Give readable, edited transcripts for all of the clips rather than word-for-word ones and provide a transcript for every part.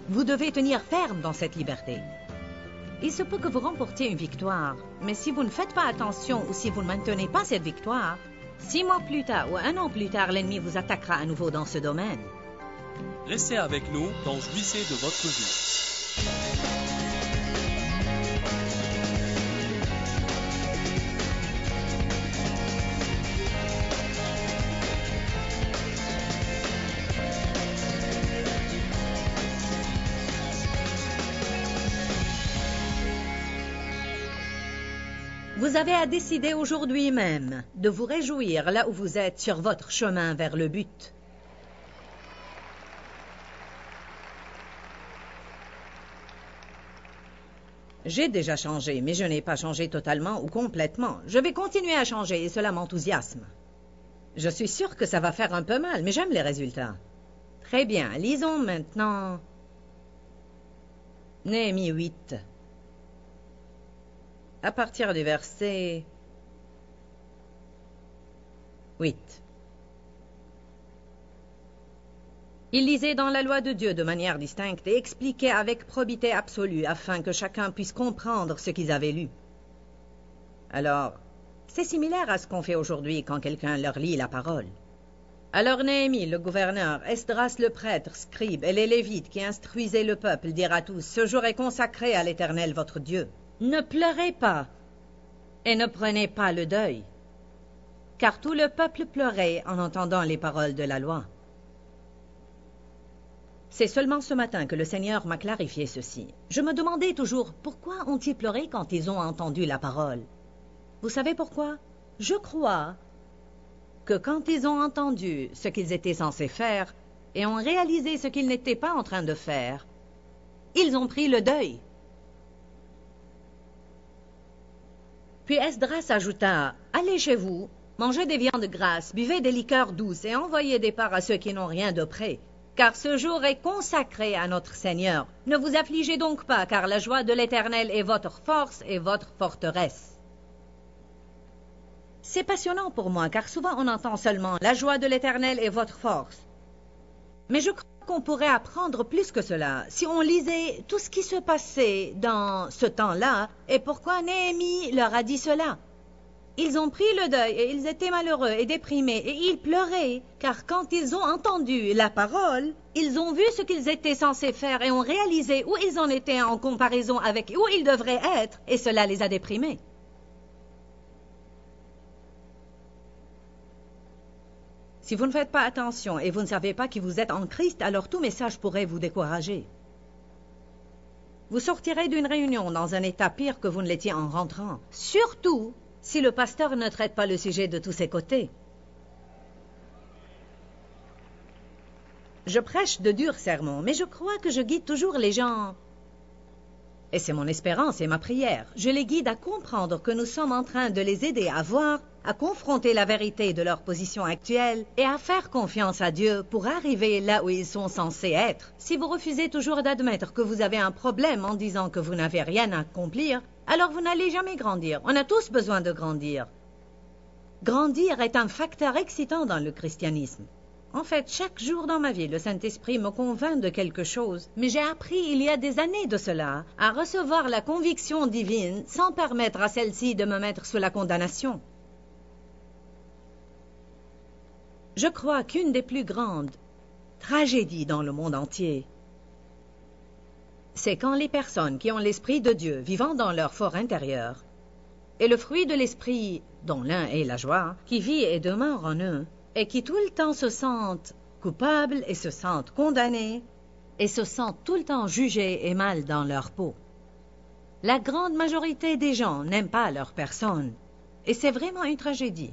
Vous devez tenir ferme dans cette liberté. Il se peut que vous remportiez une victoire, mais si vous ne faites pas attention ou si vous ne maintenez pas cette victoire, 6 mois plus tard ou 1 an plus tard, l'ennemi vous attaquera à nouveau dans ce domaine. Restez avec nous dans Jouissez de votre vie. Vous avez à décider aujourd'hui même de vous réjouir là où vous êtes sur votre chemin vers le but. J'ai déjà changé, mais je n'ai pas changé totalement ou complètement. Je vais continuer à changer et cela m'enthousiasme. Je suis sûre que ça va faire un peu mal, mais j'aime les résultats. Très bien, lisons maintenant Néhémie 8. À partir du verset 8. Il lisait dans la loi de Dieu de manière distincte et expliquait avec probité absolue afin que chacun puisse comprendre ce qu'ils avaient lu. Alors, c'est similaire à ce qu'on fait aujourd'hui quand quelqu'un leur lit la parole. Alors Néhémie, le gouverneur, Esdras le prêtre, scribe et les Lévites qui instruisaient le peuple dirent à tous, « Ce jour est consacré à l'Éternel votre Dieu. Ne pleurez pas et ne prenez pas le deuil, car tout le peuple pleurait en entendant les paroles de la loi. » C'est seulement ce matin que le Seigneur m'a clarifié ceci. Je me demandais toujours pourquoi ont-ils pleuré quand ils ont entendu la parole. Vous savez pourquoi? Je crois que quand ils ont entendu ce qu'ils étaient censés faire et ont réalisé ce qu'ils n'étaient pas en train de faire, ils ont pris le deuil. Puis Esdras ajouta, « Allez chez vous, mangez des viandes grasses, buvez des liqueurs douces et envoyez des parts à ceux qui n'ont rien de près, car ce jour est consacré à notre Seigneur. Ne vous affligez donc pas, car la joie de l'Éternel est votre force et votre forteresse. » C'est passionnant pour moi, car souvent on entend seulement « La joie de l'Éternel est votre force ». Mais je crois qu'on pourrait apprendre plus que cela si on lisait tout ce qui se passait dans ce temps-là et pourquoi Néhémie leur a dit cela. Ils ont pris le deuil et ils étaient malheureux et déprimés et ils pleuraient, car quand ils ont entendu la parole, ils ont vu ce qu'ils étaient censés faire et ont réalisé où ils en étaient en comparaison avec où ils devraient être, et cela les a déprimés. Si vous ne faites pas attention et vous ne savez pas qui vous êtes en Christ, alors tout message pourrait vous décourager. Vous sortirez d'une réunion dans un état pire que vous ne l'étiez en rentrant, surtout si le pasteur ne traite pas le sujet de tous ses côtés. Je prêche de durs sermons, mais je crois que je guide toujours les gens. Et c'est mon espérance et ma prière. Je les guide à comprendre que nous sommes en train de les aider à voir, à confronter la vérité de leur position actuelle et à faire confiance à Dieu pour arriver là où ils sont censés être. Si vous refusez toujours d'admettre que vous avez un problème en disant que vous n'avez rien à accomplir, alors vous n'allez jamais grandir. On a tous besoin de grandir. Grandir est un facteur excitant dans le christianisme. En fait, chaque jour dans ma vie, le Saint-Esprit me convainc de quelque chose, mais j'ai appris il y a des années de cela à recevoir la conviction divine sans permettre à celle-ci de me mettre sous la condamnation. Je crois qu'une des plus grandes tragédies dans le monde entier, c'est quand les personnes qui ont l'Esprit de Dieu vivant dans leur fort intérieur, et le fruit de l'Esprit, dont l'un est la joie, qui vit et demeure en eux, et qui tout le temps se sentent coupables et se sentent condamnés, et se sentent tout le temps jugés et mal dans leur peau. La grande majorité des gens n'aiment pas leur personne, et c'est vraiment une tragédie.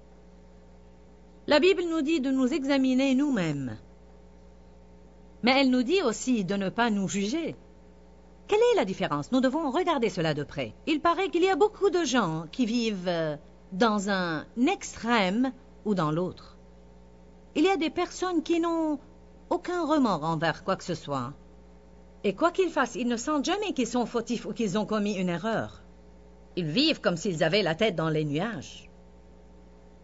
La Bible nous dit de nous examiner nous-mêmes, mais elle nous dit aussi de ne pas nous juger. Quelle est la différence? Nous devons regarder cela de près. Il paraît qu'il y a beaucoup de gens qui vivent dans un extrême ou dans l'autre. Il y a des personnes qui n'ont aucun remords envers quoi que ce soit. Et quoi qu'ils fassent, ils ne sentent jamais qu'ils sont fautifs ou qu'ils ont commis une erreur. Ils vivent comme s'ils avaient la tête dans les nuages.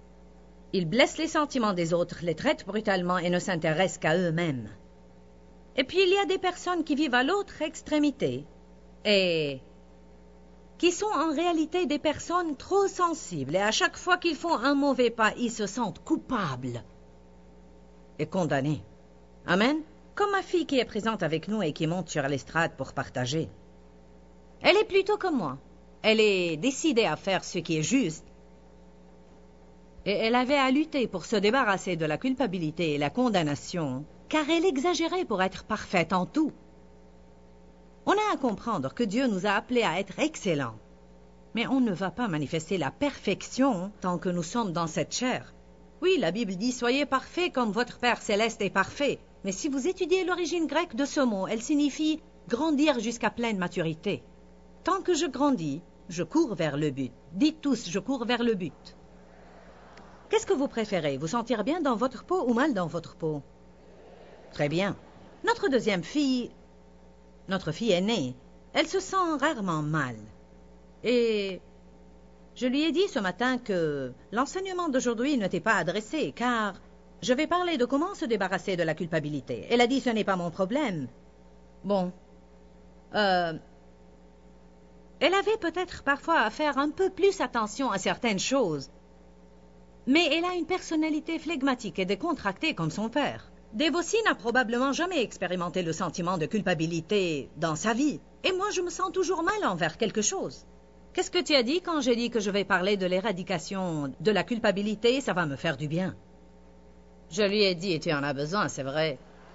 Ils blessent les sentiments des autres, les traitent brutalement et ne s'intéressent qu'à eux-mêmes. Et puis il y a des personnes qui vivent à l'autre extrémité et qui sont en réalité des personnes trop sensibles. Et à chaque fois qu'ils font un mauvais pas, ils se sentent coupables et condamnés. Amen. Comme ma fille qui est présente avec nous et qui monte sur l'estrade pour partager. Elle est plutôt comme moi. Elle est décidée à faire ce qui est juste. Et elle avait à lutter pour se débarrasser de la culpabilité et la condamnation, car elle exagérait pour être parfaite en tout. On a à comprendre que Dieu nous a appelés à être excellents. Mais on ne va pas manifester la perfection tant que nous sommes dans cette chair. Oui, la Bible dit « Soyez parfaits comme votre Père céleste est parfait ». Mais si vous étudiez l'origine grecque de ce mot, elle signifie « grandir jusqu'à pleine maturité ». Tant que je grandis, je cours vers le but. Dites tous, je cours vers le but. Qu'est-ce que vous préférez, vous sentir bien dans votre peau ou mal dans votre peau? Très bien. Notre deuxième fille, notre fille aînée, elle se sent rarement mal. Et je lui ai dit ce matin que l'enseignement d'aujourd'hui ne t'est pas adressé, car je vais parler de comment se débarrasser de la culpabilité. Elle a dit, ce n'est pas mon problème. Bon. Elle avait peut-être parfois à faire un peu plus attention à certaines choses. Mais elle a une personnalité flegmatique et décontractée comme son père. Dave aussi n'a probablement jamais expérimenté le sentiment de culpabilité dans sa vie. Et moi, je me sens toujours mal envers quelque chose. Qu'est-ce que tu as dit quand j'ai dit que je vais parler de l'éradication de la culpabilité? Ça va me faire du bien. Je lui ai dit, et tu en as besoin, c'est vrai.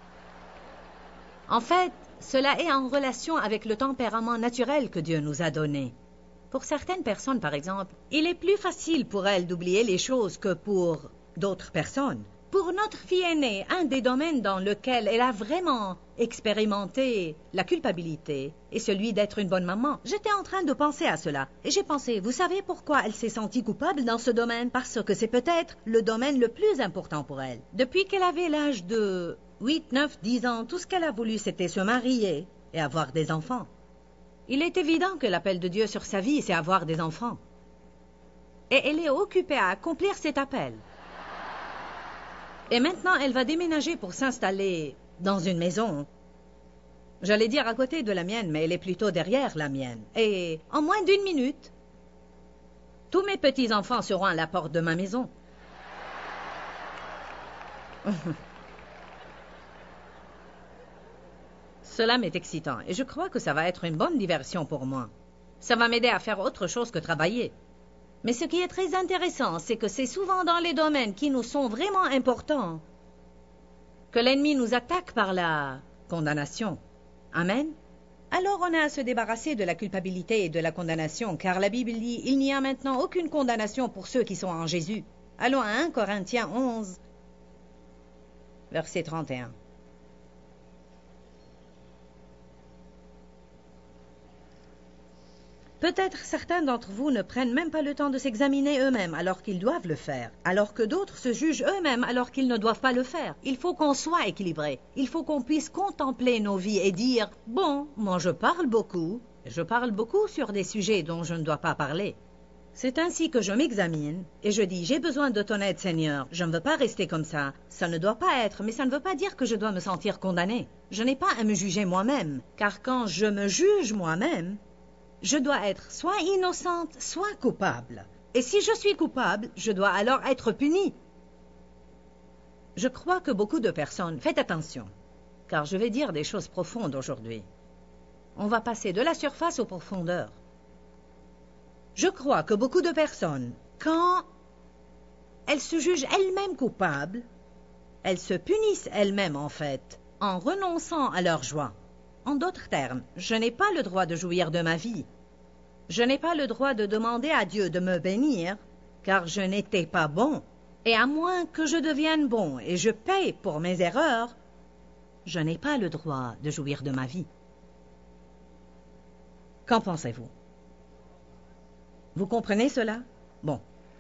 En fait, cela est en relation avec le tempérament naturel que Dieu nous a donné. Pour certaines personnes, par exemple, il est plus facile pour elles d'oublier les choses que pour d'autres personnes. Pour notre fille aînée, un des domaines dans lequel elle a vraiment expérimenté la culpabilité est celui d'être une bonne maman. J'étais en train de penser à cela. Et j'ai pensé, vous savez pourquoi elle s'est sentie coupable dans ce domaine? Parce que c'est peut-être le domaine le plus important pour elle. Depuis qu'elle avait l'âge de 8, 9, 10 ans, tout ce qu'elle a voulu, c'était se marier et avoir des enfants. Il est évident que l'appel de Dieu sur sa vie, c'est avoir des enfants. Et elle est occupée à accomplir cet appel. Et maintenant, elle va déménager pour s'installer dans une maison. J'allais dire à côté de la mienne, mais elle est plutôt derrière la mienne. Et en moins d'1 minute, tous mes petits-enfants seront à la porte de ma maison. Cela m'est excitant et je crois que ça va être une bonne diversion pour moi. Ça va m'aider à faire autre chose que travailler. Mais ce qui est très intéressant, c'est que c'est souvent dans les domaines qui nous sont vraiment importants que l'ennemi nous attaque par la condamnation. Amen. Alors on a à se débarrasser de la culpabilité et de la condamnation, car la Bible dit « Il n'y a maintenant aucune condamnation pour ceux qui sont en Jésus ». Allons à 1 Corinthiens 11, verset 31. Peut-être certains d'entre vous ne prennent même pas le temps de s'examiner eux-mêmes alors qu'ils doivent le faire, alors que d'autres se jugent eux-mêmes alors qu'ils ne doivent pas le faire. Il faut qu'on soit équilibré. Il faut qu'on puisse contempler nos vies et dire « Bon, moi je parle beaucoup sur des sujets dont je ne dois pas parler. » C'est ainsi que je m'examine et je dis « J'ai besoin de ton aide, Seigneur. Je ne veux pas rester comme ça. Ça ne doit pas être, mais ça ne veut pas dire que je dois me sentir condamné. Je n'ai pas à me juger moi-même, car quand je me juge moi-même, je dois être soit innocente, soit coupable. Et si je suis coupable, je dois alors être punie. Je crois que beaucoup de personnes... Faites attention, car je vais dire des choses profondes aujourd'hui. On va passer de la surface aux profondeurs. Je crois que beaucoup de personnes, quand elles se jugent elles-mêmes coupables, elles se punissent elles-mêmes en fait, en renonçant à leur joie. En d'autres termes, je n'ai pas le droit de jouir de ma vie. Je n'ai pas le droit de demander à Dieu de me bénir, car je n'étais pas bon. Et à moins que je devienne bon et je paye pour mes erreurs, je n'ai pas le droit de jouir de ma vie. Qu'en pensez-vous? Vous comprenez cela? Bon.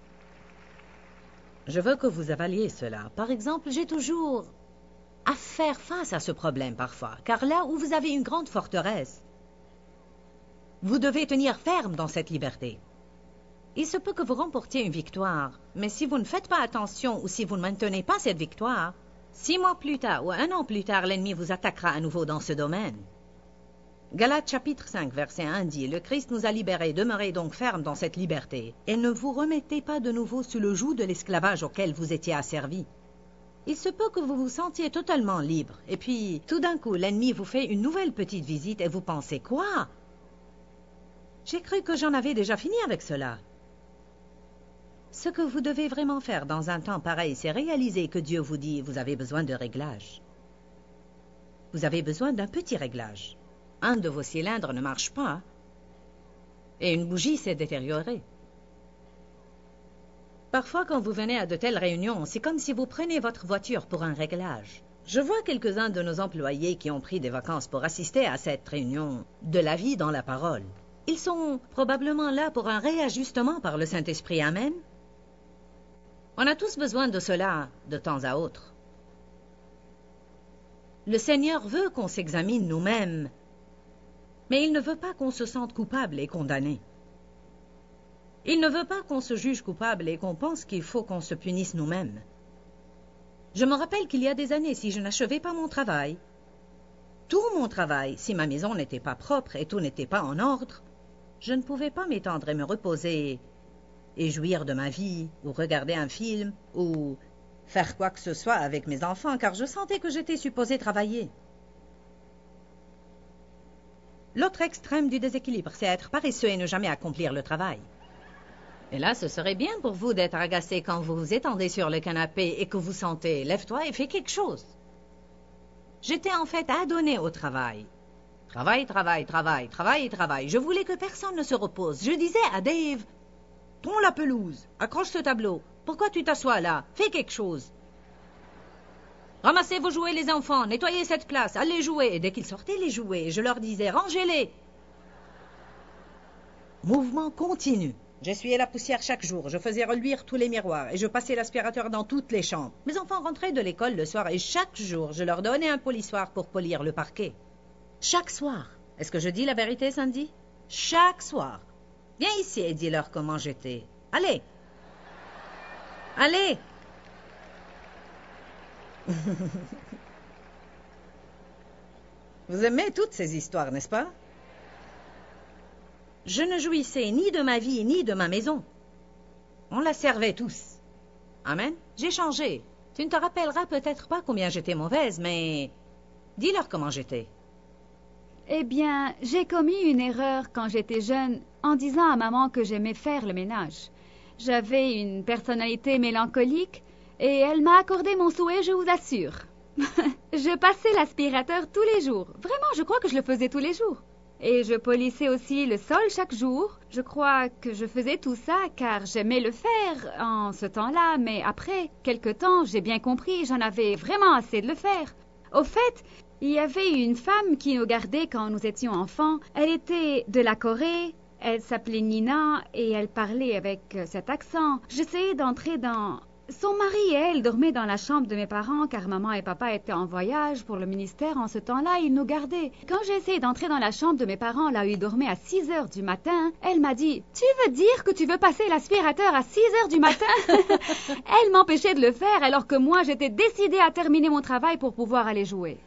Je veux que vous avaliez cela. Par exemple, j'ai toujours à faire face à ce problème parfois, car là où vous avez une grande forteresse, vous devez tenir ferme dans cette liberté. Il se peut que vous remportiez une victoire, mais si vous ne faites pas attention ou si vous ne maintenez pas cette victoire, 6 mois plus tard ou 1 an plus tard, l'ennemi vous attaquera à nouveau dans ce domaine. Galates chapitre 5, verset 1 dit, « Le Christ nous a libérés, demeurez donc fermes dans cette liberté, et ne vous remettez pas de nouveau sous le joug de l'esclavage auquel vous étiez asservis. » Il se peut que vous vous sentiez totalement libre, et puis, tout d'un coup, l'ennemi vous fait une nouvelle petite visite, et vous pensez, « Quoi? J'ai cru que j'en avais déjà fini avec cela. » Ce que vous devez vraiment faire dans un temps pareil, c'est réaliser que Dieu vous dit, « Vous avez besoin de réglage. Vous avez besoin d'un petit réglage. Un de vos cylindres ne marche pas, et une bougie s'est détériorée. » Parfois, quand vous venez à de telles réunions, c'est comme si vous preniez votre voiture pour un réglage. Je vois quelques-uns de nos employés qui ont pris des vacances pour assister à cette réunion de la vie dans la parole. Ils sont probablement là pour un réajustement par le Saint-Esprit. Amen. On a tous besoin de cela de temps à autre. Le Seigneur veut qu'on s'examine nous-mêmes, mais il ne veut pas qu'on se sente coupable et condamné. Il ne veut pas qu'on se juge coupable et qu'on pense qu'il faut qu'on se punisse nous-mêmes. Je me rappelle qu'il y a des années, si je n'achevais pas mon travail, tout mon travail, si ma maison n'était pas propre et tout n'était pas en ordre, je ne pouvais pas m'étendre et me reposer et jouir de ma vie, ou regarder un film, ou faire quoi que ce soit avec mes enfants, car je sentais que j'étais supposé travailler. L'autre extrême du déséquilibre, c'est être paresseux et ne jamais accomplir le travail. Et là, ce serait bien pour vous d'être agacé quand vous vous étendez sur le canapé et que vous sentez « Lève-toi et fais quelque chose ». J'étais en fait adonné au travail. Travail, travail, travail, travail, travail. Je voulais que personne ne se repose. Je disais à Dave « Tond la pelouse, accroche ce tableau. Pourquoi tu t'assois là? Fais quelque chose. Ramassez vos jouets les enfants, nettoyez cette place, allez jouer. » Et dès qu'ils sortaient les jouets, je leur disais « Rangez-les ». Mouvement continu. J'essuyais la poussière chaque jour, je faisais reluire tous les miroirs et je passais l'aspirateur dans toutes les chambres. Mes enfants rentraient de l'école le soir et chaque jour, je leur donnais un polissoir pour polir le parquet. Chaque soir. Est-ce que je dis la vérité, Sandy? Chaque soir. Viens ici et dis-leur comment j'étais. Allez. Allez. Vous aimez toutes ces histoires, n'est-ce pas? Je ne jouissais ni de ma vie, ni de ma maison. On la servait tous. Amen. J'ai changé. Tu ne te rappelleras peut-être pas combien j'étais mauvaise, mais dis-leur comment j'étais. Eh bien, j'ai commis une erreur quand j'étais jeune en disant à maman que j'aimais faire le ménage. J'avais une personnalité mélancolique et elle m'a accordé mon souhait, je vous assure. Je passais l'aspirateur tous les jours. Vraiment, je crois que je le faisais tous les jours. Et je polissais aussi le sol chaque jour. Je crois que je faisais tout ça car j'aimais le faire en ce temps-là, mais après quelque temps, j'ai bien compris, j'en avais vraiment assez de le faire. Au fait, il y avait une femme qui nous gardait quand nous étions enfants. Elle était de la Corée, elle s'appelait Nina et elle parlait avec cet accent. J'essayais d'entrer dans... Son mari et elle dormaient dans la chambre de mes parents car maman et papa étaient en voyage pour le ministère. En ce temps-là, ils nous gardaient. Quand j'ai essayé d'entrer dans la chambre de mes parents, là où ils dormaient à 6 heures du matin, elle m'a dit « Tu veux dire que tu veux passer l'aspirateur à 6 heures du matin ?» Elle m'empêchait de le faire alors que moi, j'étais décidée à terminer mon travail pour pouvoir aller jouer.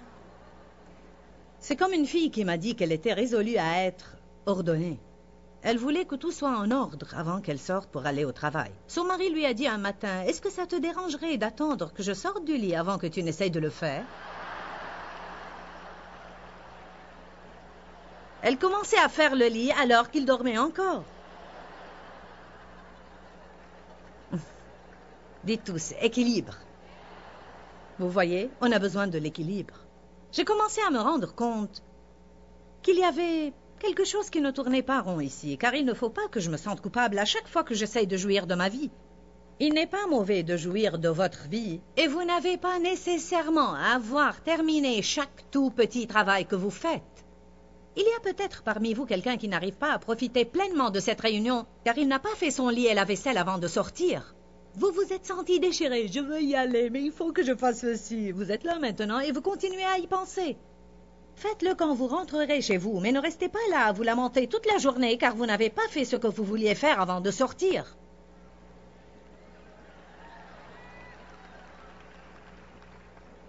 C'est comme une fille qui m'a dit qu'elle était résolue à être ordonnée. Elle voulait que tout soit en ordre avant qu'elle sorte pour aller au travail. Son mari lui a dit un matin, « Est-ce que ça te dérangerait d'attendre que je sorte du lit avant que tu n'essayes de le faire ?» Elle commençait à faire le lit alors qu'il dormait encore. Dites tous, équilibre. Vous voyez, on a besoin de l'équilibre. J'ai commencé à me rendre compte qu'il y avait quelque chose qui ne tournait pas rond ici, car il ne faut pas que je me sente coupable à chaque fois que j'essaye de jouir de ma vie. Il n'est pas mauvais de jouir de votre vie, et vous n'avez pas nécessairement à avoir terminé chaque tout petit travail que vous faites. Il y a peut-être parmi vous quelqu'un qui n'arrive pas à profiter pleinement de cette réunion, car il n'a pas fait son lit et la vaisselle avant de sortir. Vous vous êtes senti déchiré, je veux y aller, mais il faut que je fasse ceci. Vous êtes là maintenant et vous continuez à y penser. Faites-le quand vous rentrerez chez vous, mais ne restez pas là à vous lamenter toute la journée car vous n'avez pas fait ce que vous vouliez faire avant de sortir.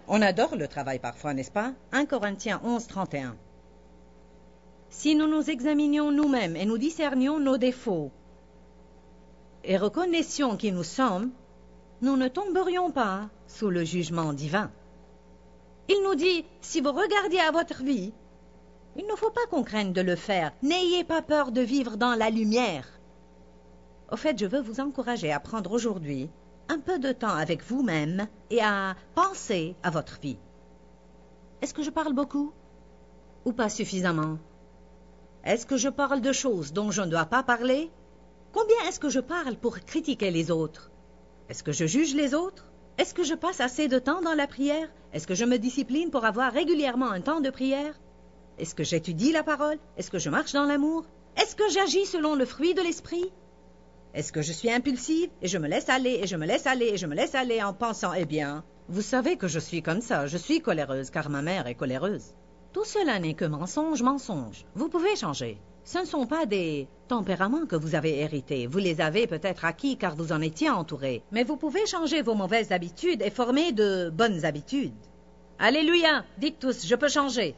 On adore le travail parfois, n'est-ce pas? 1 Corinthiens 11, 31. Si nous nous examinions nous-mêmes et nous discernions nos défauts et reconnaissions qui nous sommes, nous ne tomberions pas sous le jugement divin. Il nous dit, si vous regardiez à votre vie, il ne faut pas qu'on craigne de le faire. N'ayez pas peur de vivre dans la lumière. Au fait, je veux vous encourager à prendre aujourd'hui un peu de temps avec vous-même et à penser à votre vie. Est-ce que je parle beaucoup ou pas suffisamment? Est-ce que je parle de choses dont je ne dois pas parler? Combien est-ce que je parle pour critiquer les autres? Est-ce que je juge les autres? Est-ce que je passe assez de temps dans la prière? Est-ce que je me discipline pour avoir régulièrement un temps de prière? Est-ce que j'étudie la parole? Est-ce que je marche dans l'amour? Est-ce que j'agis selon le fruit de l'esprit? Est-ce que je suis impulsive et je me laisse aller et je me laisse aller et je me laisse aller en pensant, eh bien, vous savez que je suis comme ça, je suis coléreuse car ma mère est coléreuse. Tout cela n'est que mensonge. Vous pouvez changer. Ce ne sont pas des tempéraments que vous avez hérités. Vous les avez peut-être acquis car vous en étiez entouré. Mais vous pouvez changer vos mauvaises habitudes et former de bonnes habitudes. Alléluia! Dites tous, je peux changer.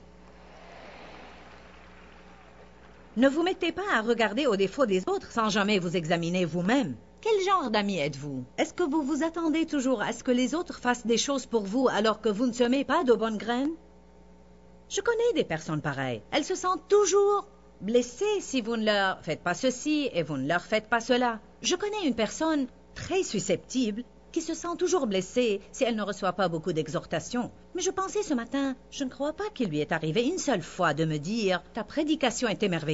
Ne vous mettez pas à regarder aux défauts des autres sans jamais vous examiner vous-même. Quel genre d'ami êtes-vous? Est-ce que vous vous attendez toujours à ce que les autres fassent des choses pour vous alors que vous ne semez pas de bonnes graines? Je connais des personnes pareilles. Elles se sentent toujours blessées si vous ne leur faites pas ceci et vous ne leur faites pas cela. Je connais une personne très susceptible qui se sent toujours blessée si elle ne reçoit pas beaucoup d'exhortations. Mais je pensais ce matin, je ne crois pas qu'il lui est arrivé une seule fois de me dire « Ta prédication était merveilleuse ».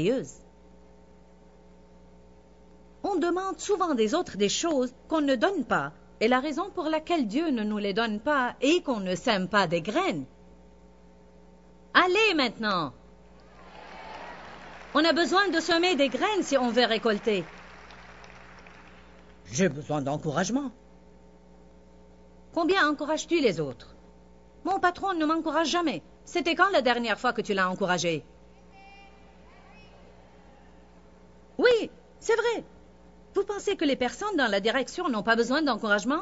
On demande souvent des autres des choses qu'on ne donne pas, et la raison pour laquelle Dieu ne nous les donne pas est qu'on ne sème pas des graines. Allez maintenant! On a besoin de semer des graines si on veut récolter. J'ai besoin d'encouragement. Combien encourages-tu les autres? Mon patron ne m'encourage jamais. C'était quand la dernière fois que tu l'as encouragé? Oui, c'est vrai. Vous pensez que les personnes dans la direction n'ont pas besoin d'encouragement?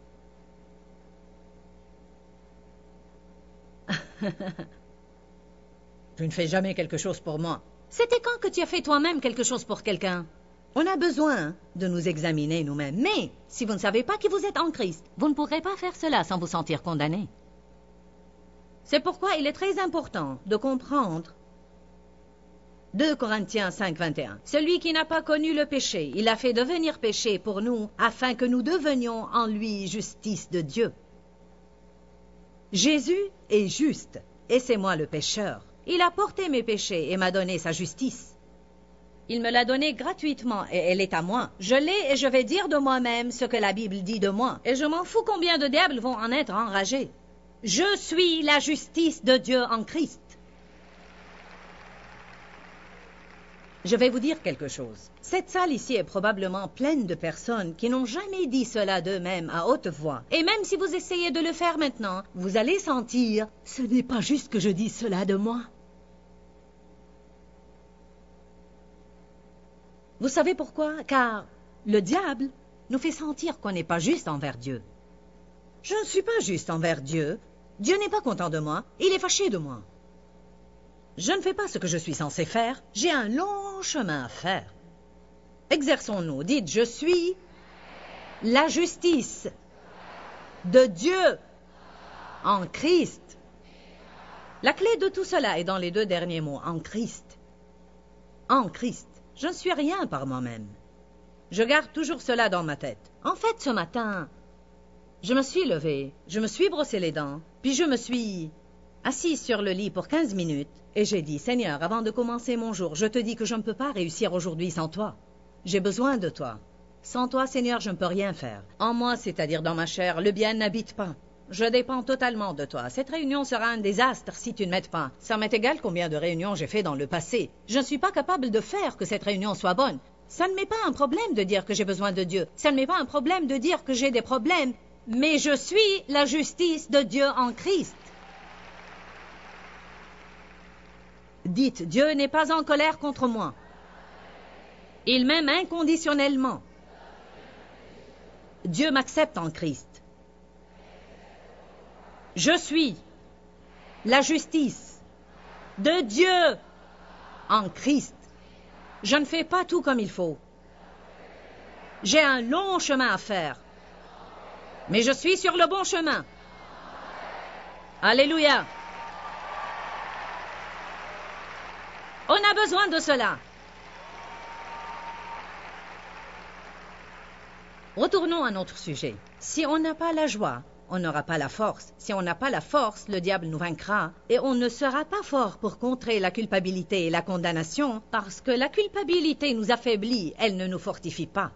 Tu ne fais jamais quelque chose pour moi. C'était quand que tu as fait toi-même quelque chose pour quelqu'un? On a besoin de nous examiner nous-mêmes. Mais si vous ne savez pas qui vous êtes en Christ, vous ne pourrez pas faire cela sans vous sentir condamné. C'est pourquoi il est très important de comprendre 2 Corinthiens 5, 21. Celui qui n'a pas connu le péché, il a fait devenir péché pour nous, afin que nous devenions en lui justice de Dieu. Jésus est juste, et c'est moi le pécheur. Il a porté mes péchés et m'a donné sa justice. Il me l'a donnée gratuitement et elle est à moi. Je l'ai et je vais dire de moi-même ce que la Bible dit de moi. Et je m'en fous combien de diables vont en être enragés. Je suis la justice de Dieu en Christ. Je vais vous dire quelque chose. Cette salle ici est probablement pleine de personnes qui n'ont jamais dit cela d'eux-mêmes à haute voix. Et même si vous essayez de le faire maintenant, vous allez sentir « Ce n'est pas juste que je dise cela de moi ». Vous savez pourquoi? Car le diable nous fait sentir qu'on n'est pas juste envers Dieu. Je ne suis pas juste envers Dieu. Dieu n'est pas content de moi. Il est fâché de moi. Je ne fais pas ce que je suis censé faire. J'ai un long chemin à faire. Exerçons-nous. Dites, je suis la justice de Dieu en Christ. La clé de tout cela est dans les 2 derniers mots, en Christ. En Christ. Je ne suis rien par moi-même. Je garde toujours cela dans ma tête. En fait, ce matin, je me suis levée, je me suis brossé les dents, puis je me suis assise sur le lit pour 15 minutes, et j'ai dit, Seigneur, avant de commencer mon jour, je te dis que je ne peux pas réussir aujourd'hui sans toi. J'ai besoin de toi. Sans toi, Seigneur, je ne peux rien faire. En moi, c'est-à-dire dans ma chair, le bien n'habite pas. Je dépends totalement de toi. Cette réunion sera un désastre si tu ne m'aides pas. Ça m'est égal combien de réunions j'ai fait dans le passé. Je ne suis pas capable de faire que cette réunion soit bonne. Ça ne m'est pas un problème de dire que j'ai besoin de Dieu. Ça ne m'est pas un problème de dire que j'ai des problèmes. Mais je suis la justice de Dieu en Christ. Dites, Dieu n'est pas en colère contre moi. Il m'aime inconditionnellement. Dieu m'accepte en Christ. Je suis la justice de Dieu en Christ. Je ne fais pas tout comme il faut. J'ai un long chemin à faire. Mais je suis sur le bon chemin. Alléluia. On a besoin de cela. Retournons à notre sujet. Si on n'a pas la joie, on n'aura pas la force. Si on n'a pas la force, le diable nous vaincra. Et on ne sera pas fort pour contrer la culpabilité et la condamnation, parce que la culpabilité nous affaiblit, elle ne nous fortifie pas.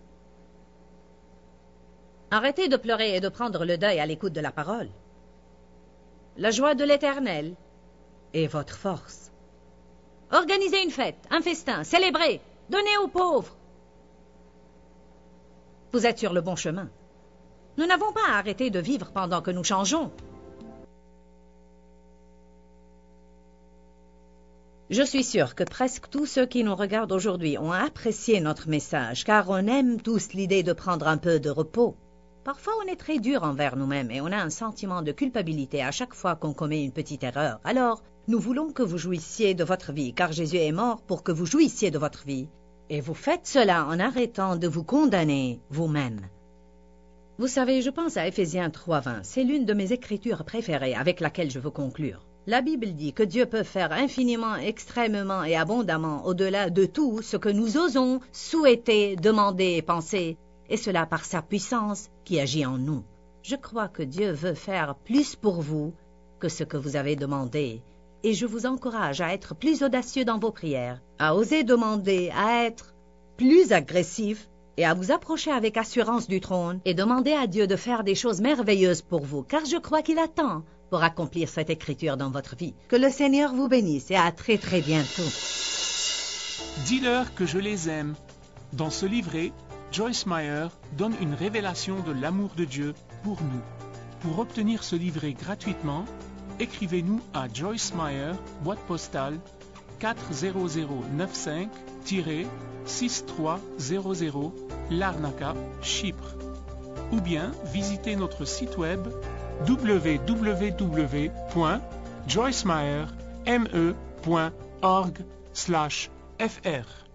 Arrêtez de pleurer et de prendre le deuil à l'écoute de la parole. La joie de l'Éternel est votre force. Organisez une fête, un festin, célébrez, donnez aux pauvres. Vous êtes sur le bon chemin. Nous n'avons pas à arrêter de vivre pendant que nous changeons. Je suis sûre que presque tous ceux qui nous regardent aujourd'hui ont apprécié notre message, car on aime tous l'idée de prendre un peu de repos. Parfois, on est très dur envers nous-mêmes et on a un sentiment de culpabilité à chaque fois qu'on commet une petite erreur. Alors, nous voulons que vous jouissiez de votre vie, car Jésus est mort pour que vous jouissiez de votre vie. Et vous faites cela en arrêtant de vous condamner vous-même. Vous savez, je pense à Éphésiens 3:20. C'est l'une de mes écritures préférées avec laquelle je veux conclure. La Bible dit que Dieu peut faire infiniment, extrêmement et abondamment au-delà de tout ce que nous osons souhaiter, demander et penser, et cela par sa puissance qui agit en nous. Je crois que Dieu veut faire plus pour vous que ce que vous avez demandé, et je vous encourage à être plus audacieux dans vos prières, à oser demander, à être plus agressif et à vous approcher avec assurance du trône et demander à Dieu de faire des choses merveilleuses pour vous, car je crois qu'il attend pour accomplir cette écriture dans votre vie. Que le Seigneur vous bénisse et à très très bientôt. Dis-leur que je les aime. Dans ce livret, Joyce Meyer donne une révélation de l'amour de Dieu pour nous. Pour obtenir ce livret gratuitement, écrivez-nous à Joyce Meyer, boîte postale 40095-6300, Larnaca, Chypre. Ou bien visitez notre site web www.joycemeyer.org/fr.